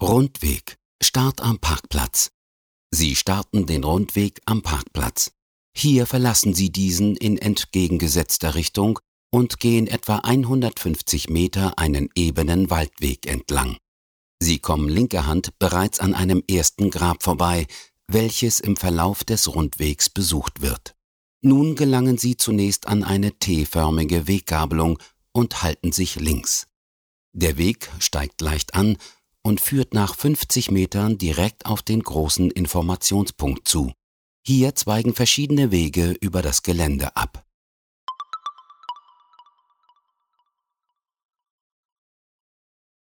Rundweg. Start am Parkplatz. Sie starten den Rundweg am Parkplatz. Hier verlassen Sie diesen in entgegengesetzter Richtung und gehen etwa 150 Meter einen ebenen Waldweg entlang. Sie kommen linker Hand bereits an einem ersten Grab vorbei, welches im Verlauf des Rundwegs besucht wird. Nun gelangen Sie zunächst an eine T-förmige Weggabelung und halten sich links. Der Weg steigt leicht an und führt nach 50 Metern direkt auf den großen Informationspunkt zu. Hier zweigen verschiedene Wege über das Gelände ab.